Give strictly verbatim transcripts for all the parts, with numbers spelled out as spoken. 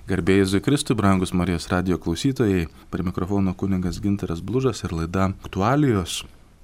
Garbė Jėzui Kristui, brangus Marijos radijo klausytojai, prie mikrofono kunigas Gintaras Blužas ir laida Aktualijos.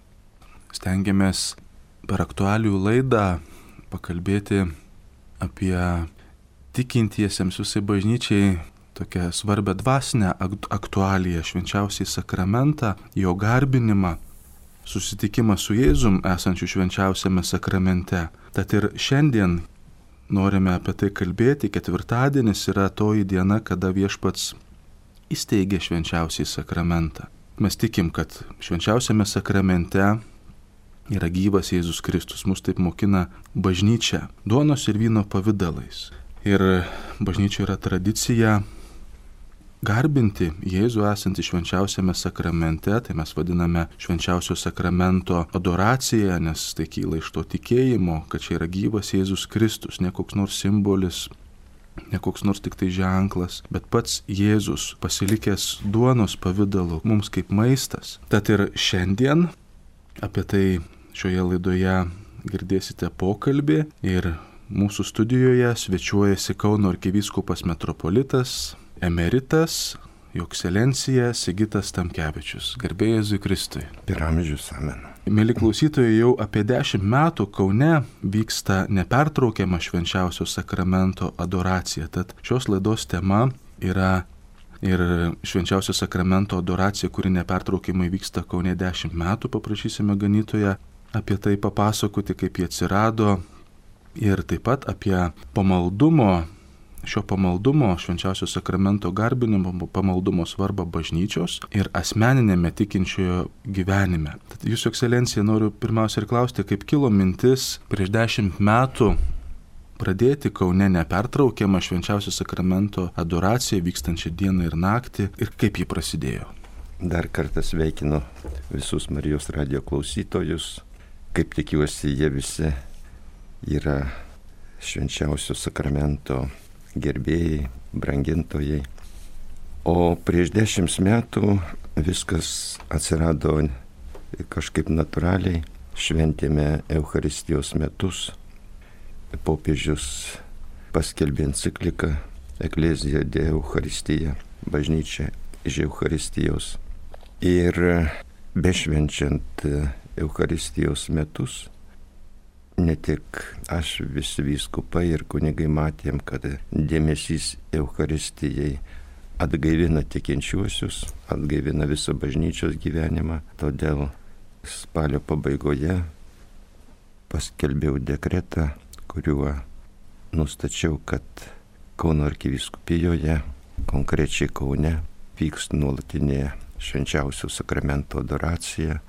Stengiamės per aktualijų laidą pakalbėti apie tikintiesiems visai bažnyčiai tokią svarbę dvasinę aktualiją, švenčiausiai sakramentą, jo garbinimą, susitikimą su Jėzum esančiu švenčiausiame sakramente. Tad ir šiandien norime apie tai kalbėti. Ketvirtadienis yra toji diena, kada viešpats įsteigė švenčiausiai sakramentą. Mes tikim, kad švenčiausiame sakramente yra gyvas Jėzus Kristus. Mus taip mokina bažnyčia duonos ir vyno pavidalais. Ir bažnyčia yra tradicija garbinti Jėzų esantį švenčiausiame sakramente, tai mes vadiname švenčiausio sakramento adoracija, nes tai kyla iš to tikėjimo, kad čia yra gyvas Jėzus Kristus, ne koks nors simbolis, ne koks nors tik tai ženklas, bet pats Jėzus pasilikęs duonos pavidalu mums kaip maistas. Tad ir šiandien apie tai šioje laidoje girdėsite pokalbį ir mūsų studijoje svečiuojasi Kauno arkivyskupas metropolitas emeritas, jo ekscelencija Sigitas Tamkevičius. Garbė Jėzui Kristui. Per amžius, amen. Mėly klausytojai, jau apie dešimt metų Kaune vyksta nepertraukiama švenčiausio sakramento adoracija. Tad šios laidos tema yra ir švenčiausio sakramento adoracija, kuri nepertraukiamai vyksta Kaune dešimt metų. Paprašysime ganytoją apie tai papasakoti, kaip jie atsirado ir taip pat apie pamaldumo Šio pamaldumo, švenčiausio sakramento garbinimo pamaldumo svarbą bažnyčios ir asmeninėme tikinčiojo gyvenime. Tad Jūsų ekscelencija, noriu pirmiausia ir klausti, kaip kilo mintis prieš dešimt metų pradėti Kaune nepertraukiamą švenčiausio sakramento adoraciją vykstančią dieną ir naktį ir kaip ji prasidėjo. Dar kartą sveikinu visus Marijos radijo klausytojus. Kaip tikiuosi, jie visi yra švenčiausio sakramento gerbėjai, brangintojai. O prieš dešimt metų viskas atsirado kažkaip natūraliai. Šventėme Eucharistijos metus. Popiežius paskelbė encikliką Ecclesia de Eucharistija, bažnyčia iš Eucharistijos. Ir bešvenčiant Eucharistijos metus, ne tik aš, visi vyskupai ir kunigai matėm, kad dėmesys Eucharistijai atgaivina tikinčiuosius, atgaivina visą bažnyčios gyvenimą. Todėl spalio pabaigoje paskelbiau dekretą, kuriuo nustačiau, kad Kauno arkivyskupijoje, konkrečiai Kaune, vyks nuolatinė švenčiausio sakramento adoracija.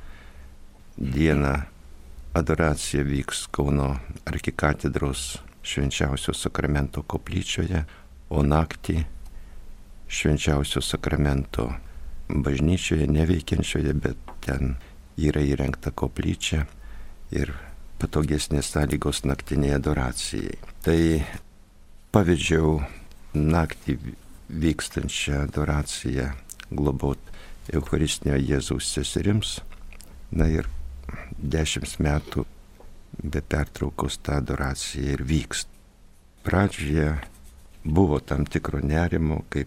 Dieną adoracija vyks Kauno arkikatedros švenčiausio sakramento koplyčioje, o naktį švenčiausio sakramento bažnyčioje, neveikiančioje, bet ten yra įrengta koplyčia ir patogesnės sąlygos naktiniai adoracijai. Tai pavedžiau naktį vykstančią adoraciją globot Eucharistinio Jėzaus seserims. Na ir dešimt metų be pertraukos ta adoracija ir vyksta. Pradžioje buvo tam tikro nerimo, kaip,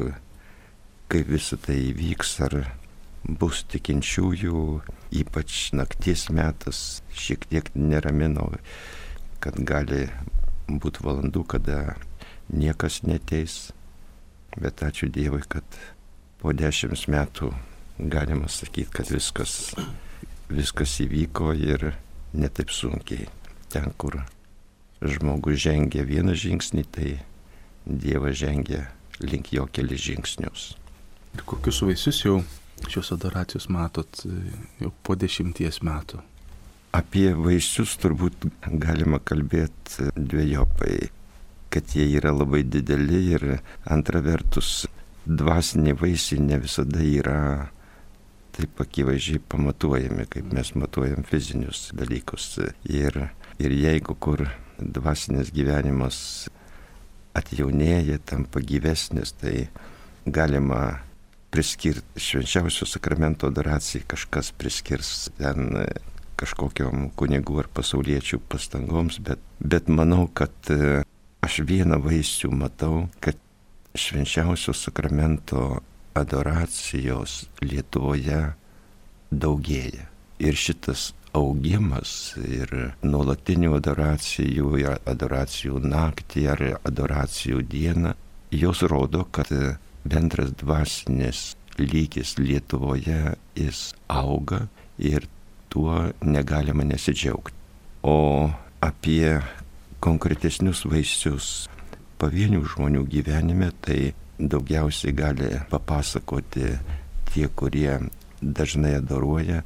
kaip visą tai įvyks, ar bus tikinčiųjų, ypač nakties metas šiek tiek neramino, kad gali būti valandų, kada niekas neteis. Bet ačiū Dievui, kad po dešimt metų galima sakyti, kad viskas Viskas įvyko ir netaip sunkiai. Ten, kur žmogus žengia vieną žingsnį, tai Dievas žengia link jo kelis žingsnius. Ir kokius vaisius jau šios adoracijos matot jau po dešimties metų? Apie vaisius turbūt galima kalbėti dvejopai, kad jie yra labai dideli ir antra vertus dvasiniai vaisiai ne visada yra taip akivaizdžiai pamatuojami, kaip mes matuojam fizinius dalykus. Ir, ir jeigu kur dvasinis gyvenimas atjaunėja, tampa gyvesnis, tai galima priskirti švenčiausio sakramento adoracijai, kažkas priskirs ten kažkokiom kunigų ar pasauliečių pastangoms, bet, bet manau, kad aš vieną vaisių matau, kad švenčiausio sakramento adoracijos Lietuvoje daugėja. Ir šitas augimas ir nuolatinių adoracijų, ir adoracijų naktį ar adoracijų dieną, jos rodo, kad bendras dvasinis lygis Lietuvoje jis auga ir tuo negalima nesidžiaugti. O apie konkretesnius vaisius pavienių žmonių gyvenime, tai daugiausiai gali papasakoti tie, kurie dažnai adoruoja.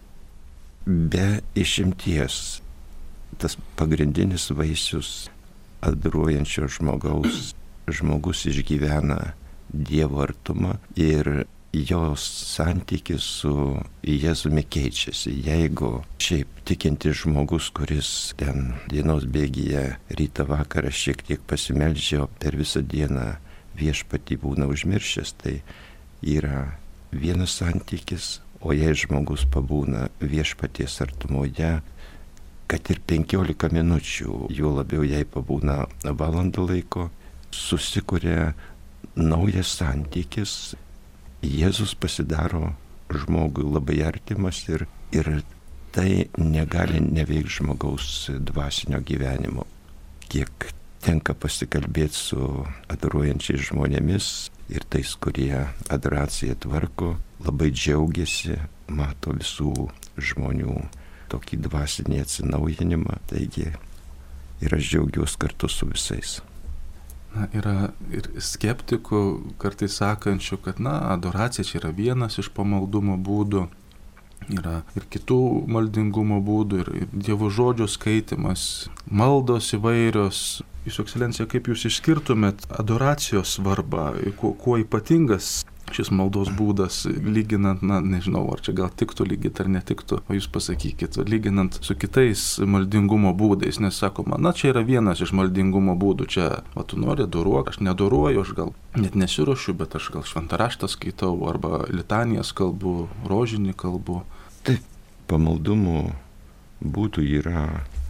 Be išimties tas pagrindinis vaisius adoruojančio žmogaus, žmogus išgyvena Dievo artumą ir jos santykis su Jėzumi keičiasi. Jeigu šiaip tikintis žmogus, kuris ten dienos bėgyje rytą vakarą šiek tiek pasimeldžia, per visą dieną viešpatį būna užmiršęs, tai yra vienas santykis, o jei žmogus pabūna viešpaties artumoje, kad ir penkiolika minučių, juo labiau jei pabūna valandą laiko, susikuria naujas santykis. Jėzus pasidaro žmogui labai artimas ir, ir tai negali neveikti žmogaus dvasinio gyvenimo. Kiek tenka pasikalbėti su adoruojančiais žmonėmis ir tais, kurie adoraciją tvarko, labai džiaugiasi, mato visų žmonių tokį dvasinį atsinaujinimą. Taigi ir aš džiaugiuosi kartu su visais. Na, yra ir skeptikų kartais sakančių, kad na, adoracija čia yra vienas iš pamaldumo būdų, yra ir kitų maldingumo būdų, ir, ir Dievo žodžio skaitimas, maldos įvairios. Jūsų ekscelencija, kaip jūs išskirtumėt adoracijos svarbą, kuo, kuo ypatingas šis maldos būdas, lyginant, na, nežinau, ar čia gal tiktų lygit ar netiktų, o jūs pasakykit, lyginant su kitais maldingumo būdais, nes sakoma, na, čia yra vienas iš maldingumo būdų, čia, o tu nori adoruok, aš neadoruoju, aš gal net nesiruošiu, bet aš gal šventą raštą skaitau, arba litanijas kalbu, rožinį kalbu. Taip, pamaldumo būdų yra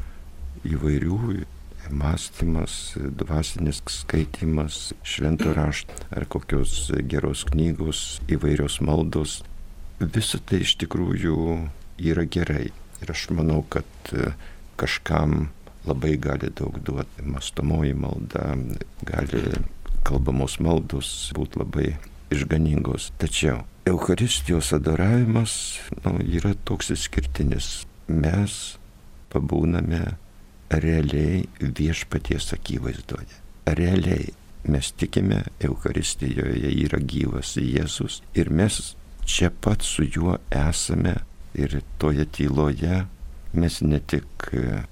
įvairių. Mąstymas, dvasinis skaitimas, švento rašto ar kokios geros knygos, įvairios maldos. Visa tai iš tikrųjų yra gerai. Ir aš manau, kad kažkam labai gali daug duoti. Mąstomoji malda, gali kalbamos maldos būti labai išganingos. Tačiau Eucharistijos adoravimas nu, yra toks išskirtinis. Mes pabūname realiai viešpaties akivaizdoje. Realiai mes tikime, Eucharistijoje yra gyvas Jėzus ir mes čia pat su juo esame ir toje tyloje mes ne tik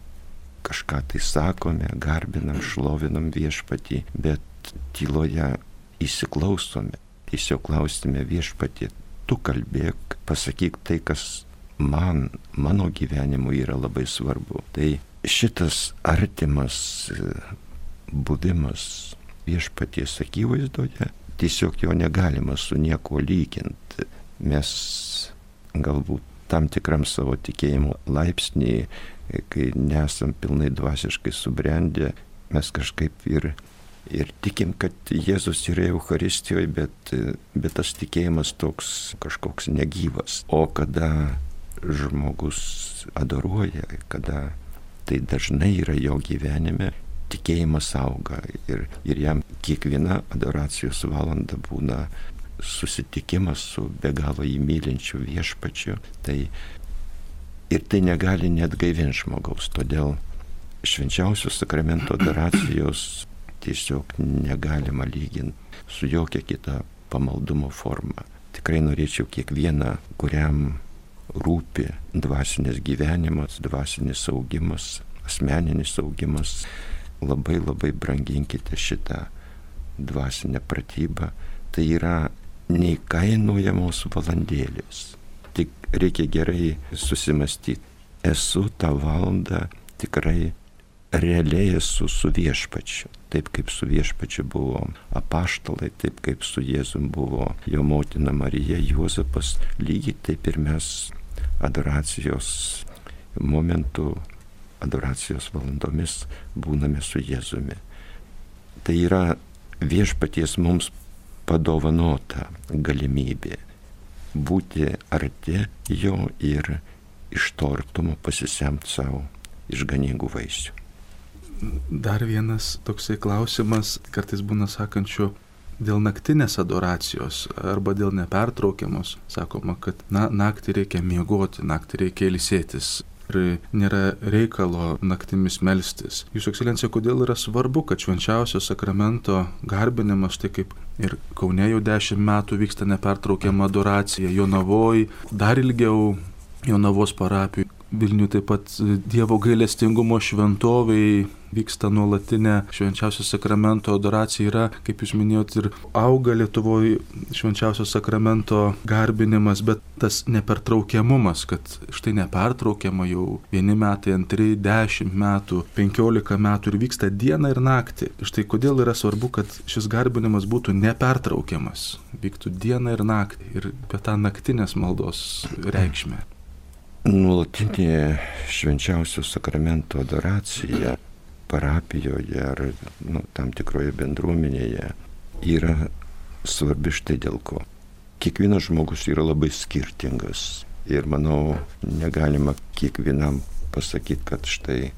kažką tai sakome, garbinam, šlovinam viešpatį, bet tyloje įsiklausome, tiesiog klausime viešpatį, tu kalbėk, pasakyk tai, kas man, mano gyvenimu yra labai svarbu. Tai šitas artimas buvimas viešpaties akivaizdoje, tiesiog jo negalima su niekuo lyginti. Mes galbūt tam tikram savo tikėjimo laipsnį, kai nesam pilnai dvasiškai subrendę, mes kažkaip ir, ir tikim, kad Jėzus yra Eucharistijoje, bet, bet tas tikėjimas toks kažkoks negyvas. O kada žmogus adoruoja, kada tai dažnai yra jo gyvenime, tikėjimas auga ir, ir jam kiekviena adoracijos valanda būna susitikimas su be galo įmylinčiu viešpačiu. Tai, ir tai negali net gaivinti žmogaus, todėl švenčiausio sakramento adoracijos tiesiog negalima lyginti su jokia kita pamaldumo forma. Tikrai norėčiau kiekvieną, kuriam rūpi dvasinis gyvenimas, dvasinis augimas, asmeninis augimas, labai labai branginkite šitą dvasinę pratybą. Tai yra neįkainojamos valandėlės. Tik reikia gerai susimastyti. Esu tą valandą tikrai realiai esu su viešpačiu. Taip kaip su viešpačiu buvo apaštalai, taip kaip su Jėzum buvo jo motina Marija, Juozapas, lygiai taip ir mes adoracijos momentu, adoracijos valandomis būname su Jėzumi. Tai yra viešpaties mums padovanota galimybė būti arti jo ir iš to artumo pasisemti savo išganingų vaisių. Dar vienas toksai klausimas, kartais būna sakančių, dėl naktinės adoracijos arba dėl nepertraukiamos. Sakoma, kad na, naktį reikia miegoti, naktį reikia ilsėtis ir nėra reikalo naktimis melstis. Jūsų ekscelencija, kodėl yra svarbu, kad švenčiausio sakramento garbinimas, tai kaip ir Kaune jau dešimt metų vyksta nepertraukiama adoracija, Jonavoj dar ilgiau, Jonavos parapijų, Vilniuje taip pat Dievo gailestingumo šventovėj vyksta nuolatinė švenčiausio sakramento adoracija, yra, kaip jūs minėjot, ir auga Lietuvoje švenčiausio sakramento garbinimas, bet tas nepertraukiamumas, kad štai nepertraukiama jau vieni metai, antri, dešimt metų, penkiolika metų ir vyksta dieną ir naktį. Štai kodėl yra svarbu, kad šis garbinimas būtų nepertraukiamas, vyktų dieną ir naktį ir apie tą naktinės maldos reikšmę. Nuolatinė švenčiausio sakramento adoracija parapijoje ar nu, tam tikroje bendruomenėje yra svarbi štai dėl ko. Kiekvienas žmogus yra labai skirtingas ir manau negalima kiekvienam pasakyti, kad štai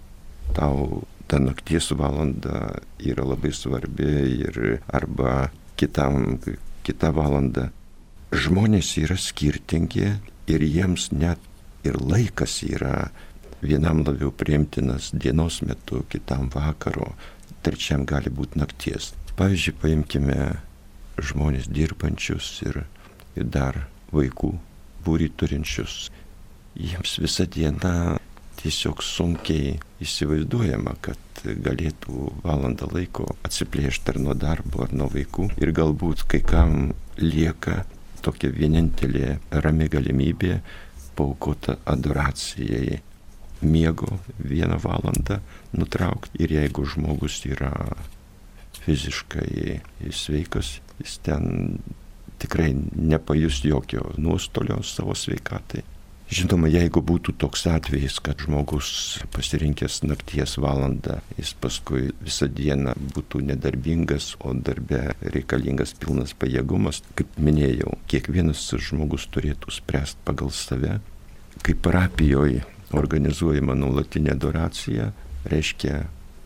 tau ta nakties valanda yra labai svarbi ir arba kitam kita valanda. Žmonės yra skirtingi ir jiems net ir laikas yra vienam labiau priimtinas dienos metu, kitam vakaro, trečiam gali būti nakties. Pavyzdžiui, paimkime žmonės dirbančius ir, ir dar vaikų būrį turinčius. Jiems visa diena tiesiog sunkiai įsivaizduojama, kad galėtų valandą laiko atsiplėšti ar nuo darbo, ar nuo vaikų. Ir galbūt kai kam lieka tokia vienintelė rami galimybė paaukota adoracijai. Miego vieną valandą nutraukti ir jeigu žmogus yra fiziškai sveikas, jis ten tikrai nepajus jokio nuostolio savo sveikatai. Žinoma, jeigu būtų toks atvejis, kad žmogus pasirinkęs nakties valandą, jis paskui visą dieną būtų nedarbingas, o darbe reikalingas pilnas pajėgumas, kaip minėjau, kiekvienas žmogus turėtų spręsti pagal save. Kaip parapijoje organizuojama nuolatinė adoracija, reiškia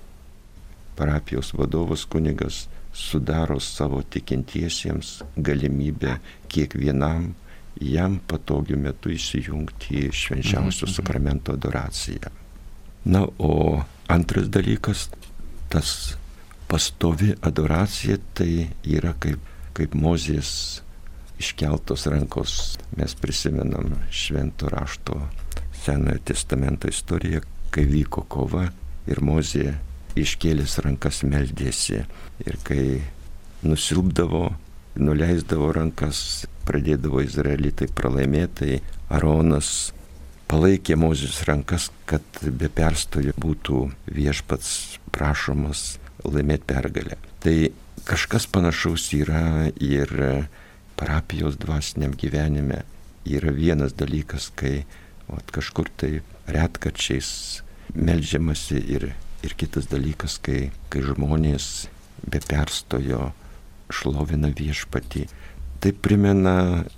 parapijos vadovas kunigas sudaro savo tikintiesiems galimybę kiekvienam jam patogiu metu įsijungti į švenčiausio sakramento adoraciją. Na, o antras dalykas, tas pastovi adoracija, tai yra kaip, kaip Mozės iškeltos rankos. Mes prisimenam švento rašto Senojo testamento istoriją, kai vyko kova ir Mozė iškėlęs rankas meldėsi. Ir kai nusilpdavo, nuleisdavo rankas, pradėdavo izraelitai pralaimėtai, Aronas palaikė Mozės rankas, kad be perstojo būtų viešpats prašomas laimėti pergalę. Tai kažkas panašaus yra ir parapijos dvasiniam gyvenime. Yra vienas dalykas, kai ot, kažkur tai retkarčiais meldžiamasi ir, ir kitas dalykas, kai, kai žmonės be perstojo šlovina viešpatį. Tai primena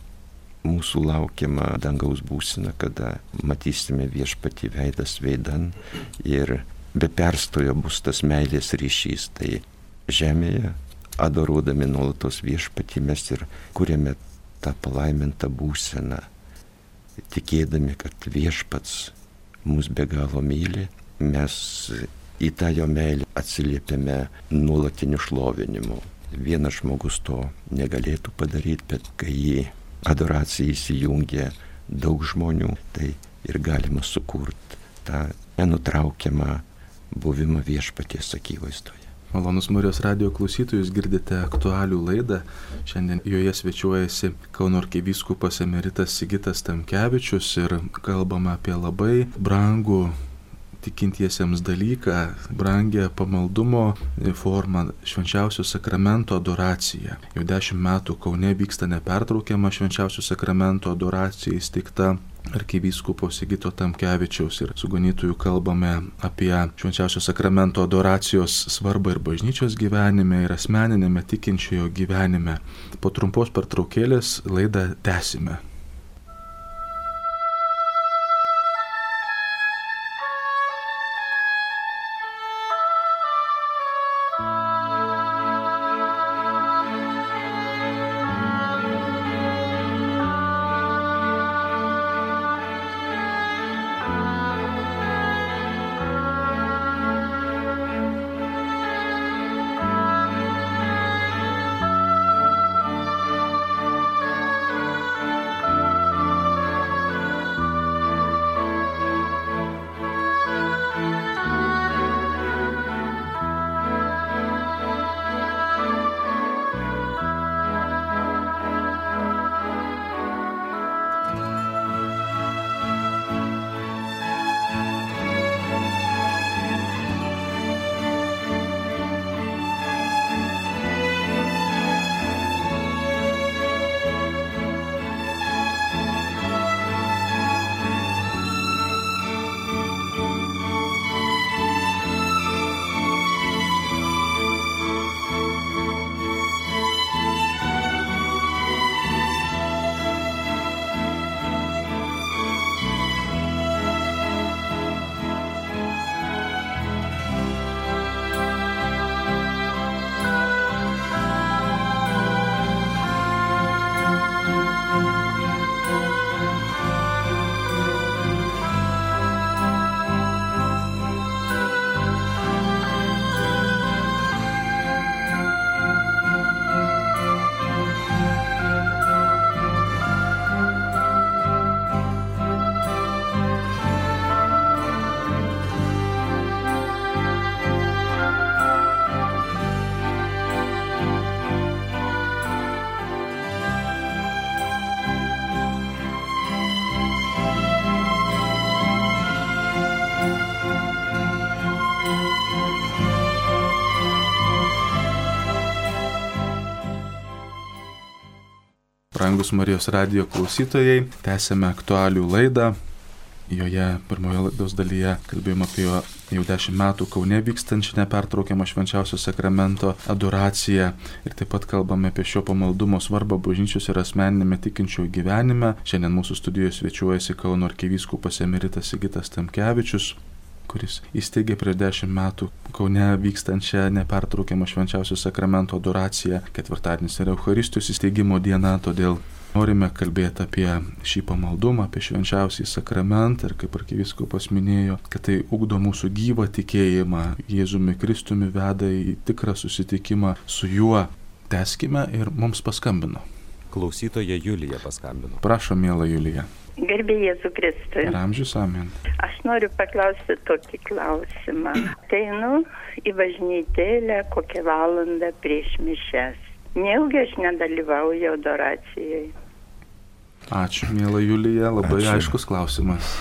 mūsų laukiamą dangaus būseną, kada matysime viešpatį veidas veidan ir be perstojo bus tas meilės ryšys. Tai žemėje, adoruodami nuolatos viešpatį, mes ir kuriame tą palaimintą būseną, tikėdami, kad viešpats mus be galo myli, mes į tą jo meilę atsiliepiame nuolatiniu šlovinimu. Vienas žmogus to negalėtų padaryti, bet kai į adoraciją įsijungia daug žmonių, tai ir galima sukurti tą nenutraukiamą buvimą viešpaties akivaizdoje. Malonus Marijos radijo klausytojus, girdite aktualių laidą. Šiandien joje svečiuojasi Kauno arkivyskupas emeritas Sigitas Tamkevičius ir kalbama apie labai brangų tikintiesiems dalyką, brangę pamaldumo formą, švenčiausio sakramento adoraciją. Jau dešimt metų Kaune vyksta nepertraukiama švenčiausio sakramento adoracija, įsteigta arkivyskupo Sigito Tamkevičiaus ir su ganytoju kalbame apie švenčiausio sakramento adoracijos svarbą ir bažnyčios gyvenime, ir asmeninėme tikinčiojo gyvenime. Po trumpos pertraukėlės laidą tęsime. Brangus Marijos radijo klausytojai, tęsėme aktualių laidą. Joje pirmoje laidos dalyje kalbėjome apie jau dešimt metų Kaune vykstančią nepertraukiamą švenčiausio sakramento adoraciją ir taip pat kalbame apie šio pamaldumo svarbą bažnyčios ir asmeninėme tikinčiojo gyvenime. Šiandien mūsų studijoje svečiuojasi Kauno arkivyskupas emeritas Sigitas Tamkevičius, kuris įsteigė prieš dešimt metų Kaune vykstančią nepertraukiamą švenčiausio sakramento adoraciją. Ketvirtadienis yra Eucharistijos įsteigimo diena, todėl norime kalbėti apie šį pamaldumą, apie švenčiausiąjį sakramentą ir kaip arkivyskupas minėjo, kad tai ugdo mūsų gyvą tikėjimą Jėzumi Kristumi, veda į tikrą susitikimą su juo. Tęskime ir mums paskambino. Klausytoja Julija paskambino. Prašom, miela Julija. Garbė Jėzų Kristui. Ir amžius, amen. Aš noriu paklausti tokį klausimą. Ateinu į bažnytėlę kokią valandą prieš mišias. Neilgi aš nedalyvauju adoracijai. Ačiū, miela Julija, labai Ačiū. Aiškus klausimas.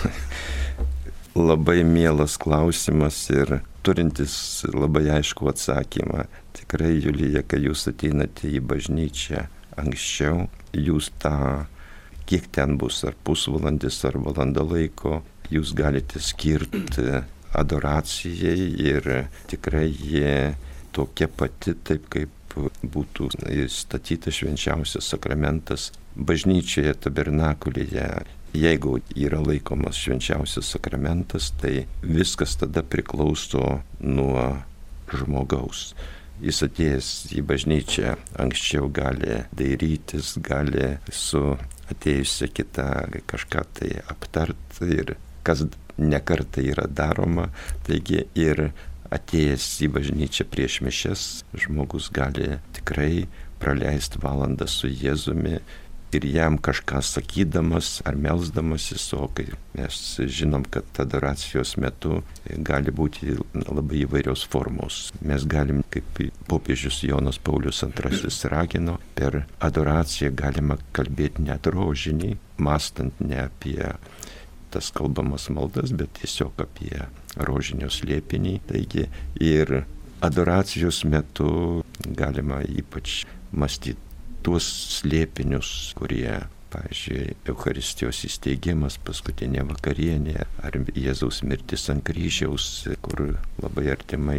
Labai mielas klausimas ir turintis labai aišku atsakymą. Tikrai, Julija, kai jūs ateinate į bažnyčią anksčiau, jūs tą, kiek ten bus, ar pusvalandis, ar valanda laiko, jūs galite skirti adoracijai ir tikrai jie tokia pati, taip kaip būtų statytas švenčiausias sakramentas bažnyčioje, tabernakulyje. Jeigu yra laikomas švenčiausias sakramentas, tai viskas tada priklauso nuo žmogaus. Jis atėjęs į bažnyčią anksčiau gali dairytis, gali su atėjusia kita kažką tai aptart ir kas nekartą yra daroma. Taigi ir atėjęs į bažnyčią prieš mišias žmogus gali tikrai praleisti valandą su Jėzumi ir jam kažką sakydamas ar melsdamasis, o kai mes žinom, kad adoracijos metu gali būti labai įvairios formos. Mes galim, kaip popiežius Jonas Paulius antrasis ragino, per adoraciją galima kalbėti net rožinį, mąstant ne apie tas kalbamas maldas, bet tiesiog apie rožinio slėpinį. Taigi ir adoracijos metu galima ypač mąstyti tuos slėpinius, kurie pavyzdžiui, Eucharistijos įsteigimas, paskutinė vakarienė, ar Jėzaus mirtis ant kryžiaus, kur labai artimai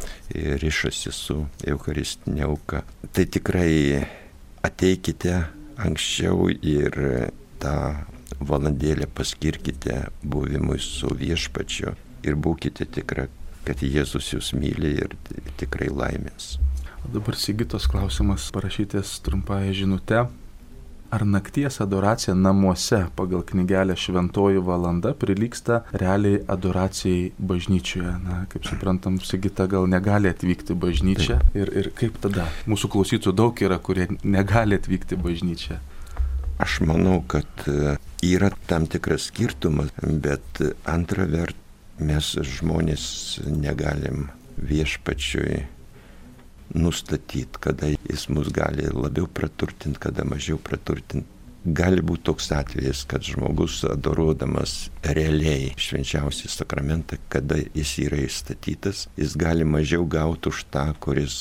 rišasi su Eucharistinė auka. Tai tikrai ateikite anksčiau ir tą valandėlę paskirkite buvimui su viešpačiu ir būkite tikra, kad Jėzus jūs myli ir tikrai laimės. O dabar Sigitos klausimas parašytas trumpąją žinutę. Ar nakties adoracija namuose pagal knygelę Šventoji valanda prilygsta realiai adoracijai bažnyčioje? Na, kaip suprantam, Sigita gal negali atvykti bažnyčią. Ir, ir kaip tada? Mūsų klausytojų daug yra, kurie negali atvykti bažnyčią. Aš manau, kad yra tam tikras skirtumas, bet antra vert, mes žmonės negalim viešpačiui nustatyti, kada jis mus gali labiau praturtinti, kada mažiau praturtinti. Gali būti toks atvejis, kad žmogus adoruodamas realiai švenčiausią sakramentą, kada jis yra įstatytas, jis gali mažiau gauti už tą, kuris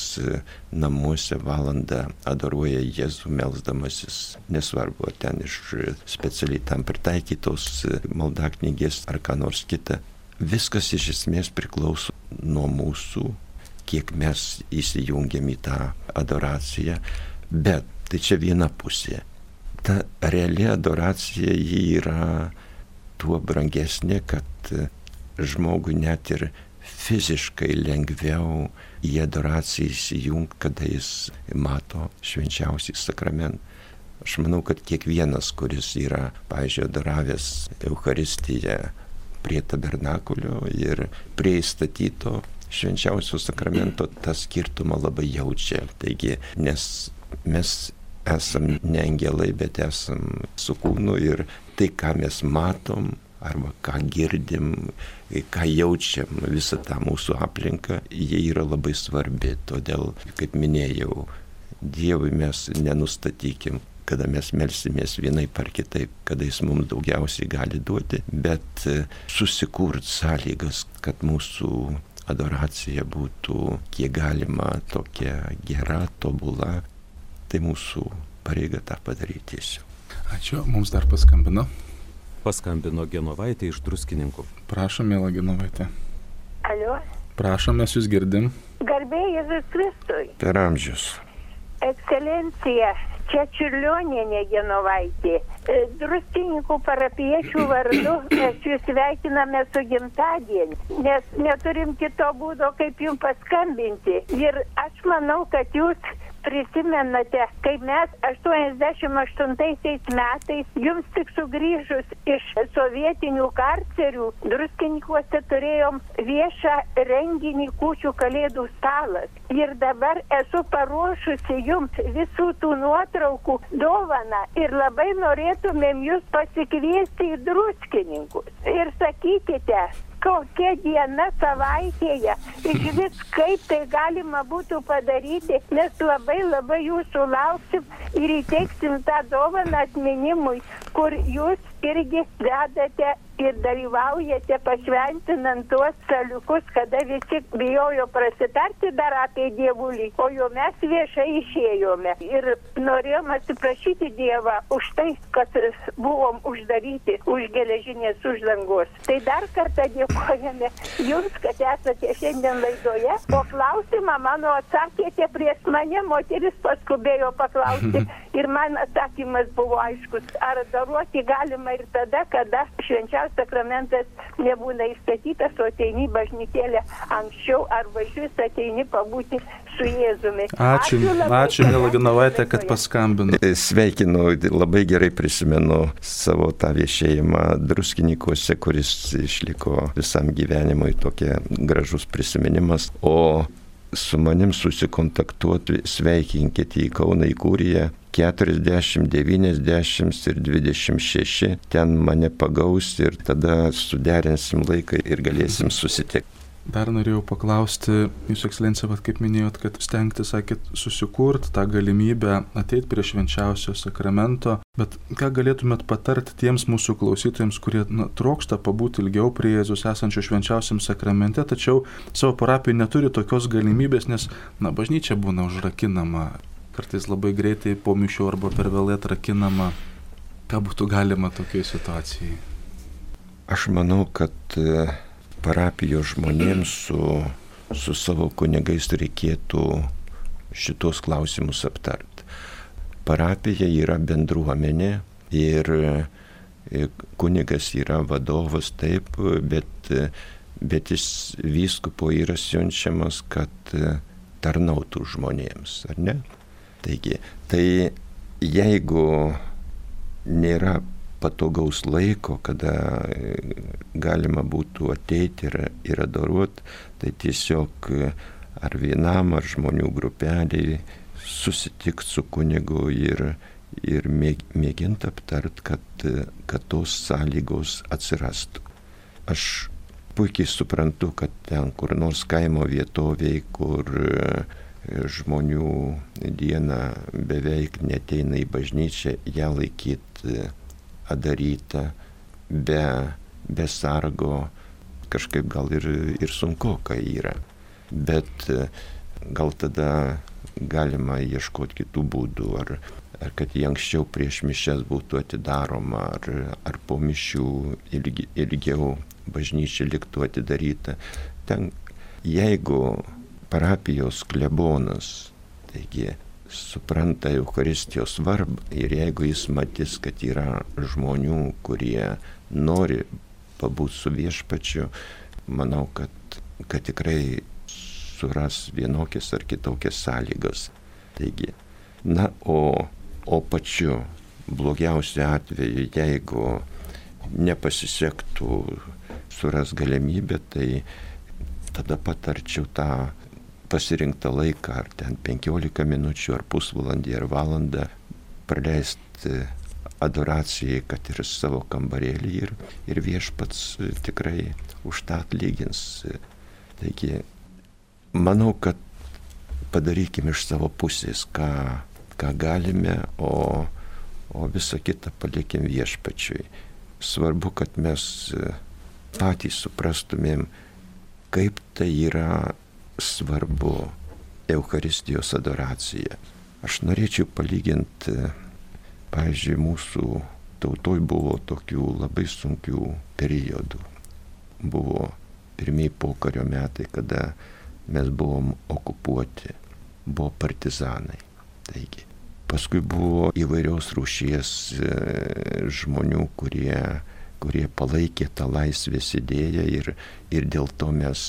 namuose valandą adoruoja Jėzų melsdamasis. Nesvarbu, ten iš specialiai tam pritaikytos maldaknygės ar ką nors kita. Viskas iš esmės priklauso nuo mūsų, kiek mes įsijungiam į tą adoraciją, bet tai čia viena pusė. Ta reali adoracija ji yra tuo brangesnė, kad žmogui net ir fiziškai lengviau į adoraciją įsijungti, kada jis mato švenčiausią sakramentą. Aš manau, kad kiekvienas, kuris yra, pavyzdžiui, adoravęs Eucharistiją prie tabernakulio ir prie įstatyto švenčiausio sakramento, tą skirtumą labai jaučia. Taigi, nes mes esam ne angelai, bet esam su kūnu ir tai, ką mes matom, arba ką girdim, ką jaučiam, visą tą mūsų aplinką, jie yra labai svarbi. Todėl, kaip minėjau, Dievui mes nenustatykim, kada mes melsimės vienaip ar kitaip, kada jis mums daugiausiai gali duoti, bet susikurt sąlygas, kad mūsų adoracija būtų kiek galima tokia gera, tobula, tai mūsų pareiga tą padaryti tiesiog. Ačiū, mums dar paskambino. Paskambino Genovaitė iš Druskininkų. Prašom, mėla Genovaitė. Alio? Prašom, mes jūs girdim. Garbė Jėzus Kristui. Per amžius. Ekscelencija, čia Čiurlionienė Genovaitė. Druskininkų parapiečių vardu mes jūs sveikiname su gimtadieniu, nes neturim kito būdo, kaip jums paskambinti. Ir aš manau, kad jūs prisimenate, kaip mes aštuoniasdešimt aštuntaisiais metais, jums tik sugrįžus iš sovietinių karcerių, Druskininkuose turėjom viešą renginį Kūčių kalėdų stalas. Ir dabar esu paruošusi jums visų tų nuotraukų dovaną ir labai norėtumėm jūs pasikviesti į Druskininkus. Ir sakykite, kokia diena savaitėje, iš vis kaip tai galima būtų padaryti, nes labai labai jūsų lauksim ir įteiksim tą dovaną atminimui, kur jūs irgi vedate ir dalyvaujate pašventinant tuos staliukus, kada visi bijojo prasitarti dar apie Dievulį, o jau mes viešai išėjome. Ir norėjom atsiprašyti Dievą už tai, kad buvom uždaryti už geležinės uždangos. Tai dar kartą dėkojame jums, kad esate šiandien laidoje. O klausimą mano atsakėte prieš mane, moteris paskubėjo paklausti. Ir man atsakymas buvo aiškus, ar daruoti galima ir tada, kada švenčiausias sakramentas nebūna įstatytas, o ateini bažnytėlę anksčiau arba šis ateini pabūti su Jėzumi. Ačiū, ačiū, mėla Genovaitė, kad paskambino. Sveikinu, labai gerai prisimenu savo tą viešėjimą Druskininkuose, kuris išliko visam gyvenimui, tokia gražus prisiminimas. O su manim susikontaktuoti, sveikinkite į Kauną, į Kuriją keturiasdešimt, devyniasdešimt ir dvidešimt šeši. Ten mane pagaus ir tada suderinsim laiką ir galėsim susitikti. Dar norėjau paklausti, Jūsų Ekscelencija, kaip minėjot, kad stengti, sakėt, susikurti tą galimybę ateiti prie švenčiausio sakramento, bet ką galėtumėt patarti tiems mūsų klausytojams, kurie na, trokšta pabūti ilgiau prie Jėzus esančio švenčiausiam sakramente, tačiau savo parapijoje neturi tokios galimybės, nes na, bažnyčia būna užrakinama, kartais labai greitai po mišių arba per vėlai atrakinama. Ką būtų galima tokiai situacijai? Aš manau, kad parapijos žmonėms su, su savo kunigais reikėtų šitos klausimus aptarti. Parapija yra bendruomenė ir kunigas yra vadovas, taip, bet, bet jis vyskupo yra siunčiamas, kad tarnautų žmonėms, ar ne? Taigi, tai jeigu nėra patogaus laiko, kada galima būtų ateiti ir, ir adoruoti, tai tiesiog ar vienam, ar žmonių grupeliai susitikti su kunigu ir, ir mėginti aptart, kad, kad tos sąlygos atsirastų. Aš puikiai suprantu, kad ten kur nors kaimo vietovėje, kur žmonių diena beveik neteina į bažnyčią, ją laikyti adaryta be, be sargo, kažkaip gal ir, ir sunku, kai yra. Bet gal tada galima ieškoti kitų būdų, ar, ar kad jie anksčiau prieš mišias būtų atidaroma, ar, ar po mišių ilgi, ilgiau bažnyčia liktų atidaryta. Ten, jeigu parapijos klebonas, taigi, supranta Eucharistijos svarbą ir jeigu jis matys, kad yra žmonių, kurie nori pabūti su viešpačiu, manau, kad, kad tikrai suras vienokias ar kitokias sąlygas. Taigi, na, o, o pačiu blogiausiu atveju, jeigu nepasisektų suras galimybę, tai tada patarčiau tą pasirinktą laiką, ar ten penkiolika minučių, ar pusvalandį, ar valandą praleisti adoracijai, kad ir savo kambarėlį, ir, ir viešpats tikrai už tą atlygins. Taigi, manau, kad padarykime iš savo pusės, ką, ką galime, o, o visą kitą palikim viešpačiui. Svarbu, kad mes patys suprastumėm, kaip tai yra svarbu Eucharistijos adoracija. Aš norėčiau palyginti, pavyzdžiui, mūsų tautoj buvo tokių labai sunkių periodų. Buvo pirmieji pokario metai, kada mes buvom okupuoti, buvo partizanai. Taigi, paskui buvo įvairios rūšies žmonių, kurie, kurie palaikė tą laisvės idėją ir, ir dėl to mes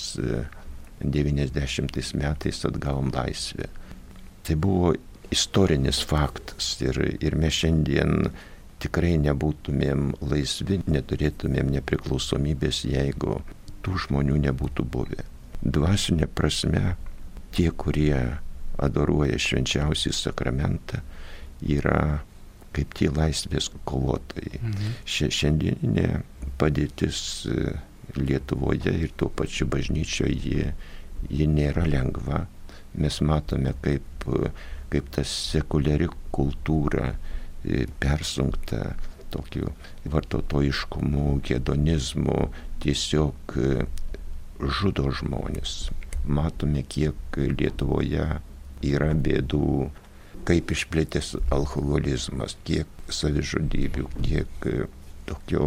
devyniasdešimtais metais atgavom laisvę. Tai buvo istorinis faktas ir, ir mes šiandien tikrai nebūtumėm laisvi, neturėtumėm nepriklausomybės, jeigu tų žmonių nebūtų buvę. Dvasinė prasme, tie, kurie adoruoja švenčiausią sakramentą, yra kaip tie laisvės kovotojai. Mhm. Šiandieninė padėtis Lietuvoje ir tuo pačiu bažnyčioje ji, ji nėra lengva. Mes matome, kaip, kaip ta sekuliari kultūra persunkta tokiu vartotojiškumu, hedonizmu, tiesiog žudo žmonės. Matome, kiek Lietuvoje yra bėdų, kaip išplėtęs alkoholizmas, kiek savižudybių, kiek tokio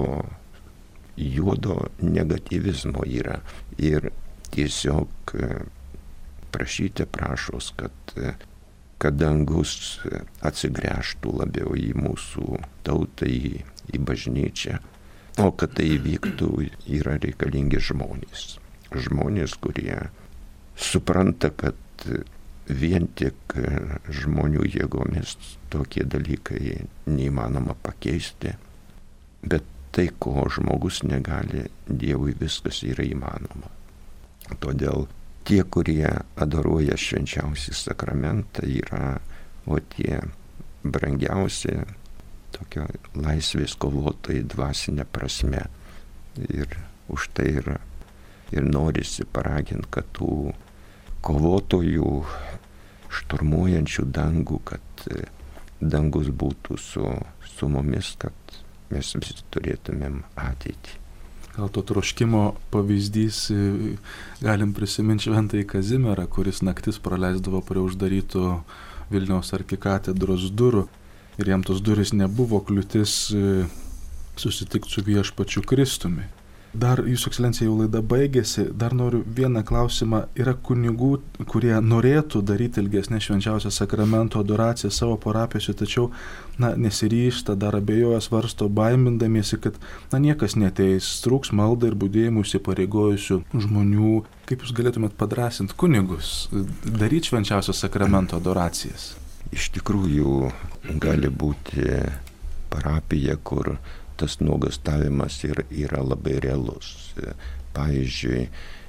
juodo negatyvizmo yra. Ir tiesiog prašyti prašos, kad, kad dangus atsigręžtų labiau į mūsų tautą, į, į bažnyčią. O kad tai įvyktų, yra reikalingi žmonės. Žmonės, kurie supranta, kad vien tik žmonių jėgomis tokie dalykai neįmanoma pakeisti, bet tai, ko žmogus negali, Dievui viskas yra įmanoma. Todėl tie, kurie adoruoja švenčiausią sakramentą, yra o tie brangiausi tokio laisvės kovotojai dvasinė prasme. Ir už tai yra ir norisi paraginti, kad tų kovotojų šturmuojančių dangų, kad dangus būtų su, su mumis, kad mes visi turėtumėm ateitį. Gal to troškimo pavyzdys, galim prisiminti šventąjį Kazimierą, kuris naktis praleisdavo prie uždarytų Vilniaus arkikatedros durų. ir jam tos durys nebuvo kliūtis susitikti su viešpačiu Kristumi. Dar, Jūsų Ekscelencija, jau laida baigėsi, dar noriu vieną klausimą. Yra kunigų, kurie norėtų daryti ilgesnę švenčiausio sakramento adoraciją savo parapijose, tačiau na, nesiryžta, dar abejoja, svarsto, baimindamiesi, kad na, niekas neteis, trūks maldą ir budėjimų įsipareigojusių žmonių. Kaip Jūs galėtumėt padrąsinti kunigus daryti švenčiausio sakramento adoracijas? Iš tikrųjų gali būti parapija, kur tas nuogastavimas yra, yra labai realus. Pavyzdžiui,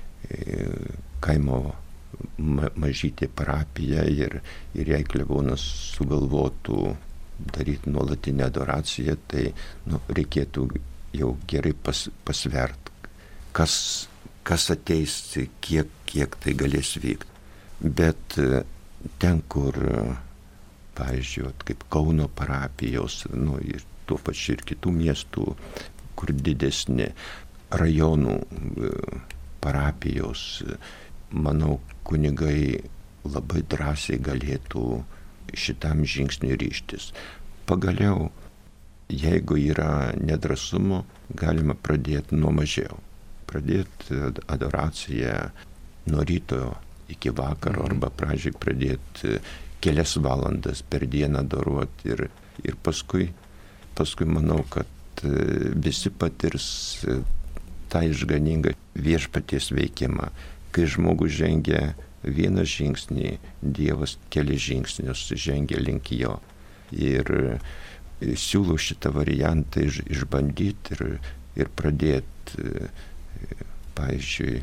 kaimo ma, mažytė parapija ir, ir jei klebonas sugalvotų daryti nuolatinę adoraciją, tai nu, reikėtų jau gerai pas, pasvert, kas, kas ateis, kiek, kiek tai galės vykti. Bet ten, kur, pavyzdžiui, kaip Kauno parapijos, nu, ir tuo pačiu ir kitų miestų, kur didesni rajonų parapijos, manau, kunigai labai drąsiai galėtų šitam žingsniui ryžtis. Pagaliau, jeigu yra nedrąsumo, galima pradėti nuo mažiau. Pradėti adoraciją nuo ryto iki vakaro, mhm. arba pradžiai pradėti kelias valandas per dieną adoruoti ir, ir paskui Paskui manau, kad visi patirs tą išganingą viešpaties veikimą. Kai žmogus žengia vieną žingsnį, Dievas kelias žingsnius žengia link jo. Ir siūlau šitą variantą iš, išbandyti ir, ir pradėti, pavyzdžiui,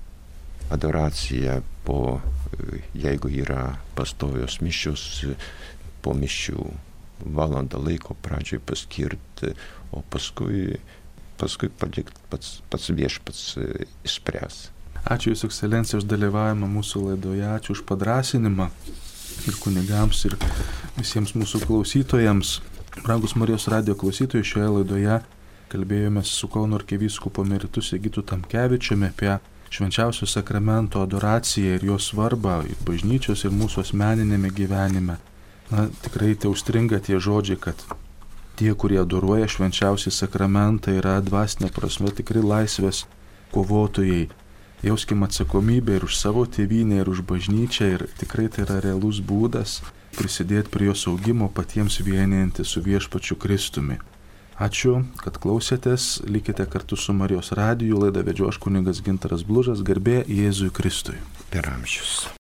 adoraciją po, jeigu yra pastovios mišios, po mišių valandą laiko pradžiai paskirti, o paskui, paskui palikti pats, pats viešpats išspręs. Ačiū Jūsų Ekscelencija už dalyvavimą mūsų laidoje, ačiū už padrąsinimą ir kunigams, ir visiems mūsų klausytojams. Brangus Marijos radijo klausytojai, šioje laidoje kalbėjome su Kauno arkivyskupu emeritu Sigitu Tamkevičiumi apie švenčiausio sakramento adoraciją ir jo svarbą ir bažnyčios, ir mūsų asmeninėme gyvenime. Na, tikrai tai užstringa tie žodžiai, kad tie, kurie adoruoja švenčiausią sakramentą, yra dvasinė prasme tikrai laisvės kovotojai. Jauskim atsakomybę ir už savo tėvynę, ir už bažnyčią, ir tikrai tai yra realus būdas prisidėti prie jos augimo, patiems vienijantis su viešpačiu Kristumi. Ačiū, kad klausėtės, likite kartu su Marijos radiju, laidą vedžiau aš kunigas Gintaras Blužas, garbė Jėzui Kristui. Per amžius.